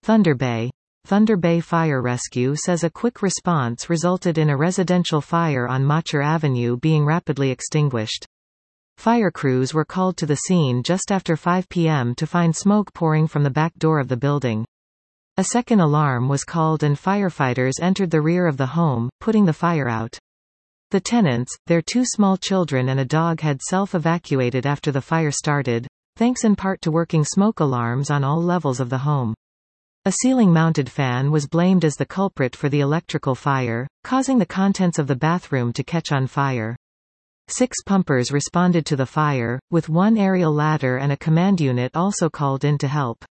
Thunder Bay. Thunder Bay Fire Rescue says a quick response resulted in a residential fire on Machar Avenue being rapidly extinguished. Fire crews were called to the scene just after 5 p.m. to find smoke pouring from the back door of the building. A second alarm was called and firefighters entered the rear of the home, putting the fire out. The tenants, their 2 small children and a dog had self-evacuated after the fire started, thanks in part to working smoke alarms on all levels of the home. A ceiling-mounted fan was blamed as the culprit for the electrical fire, causing the contents of the bathroom to catch on fire. 6 pumpers responded to the fire, with 1 aerial ladder and a command unit also called in to help.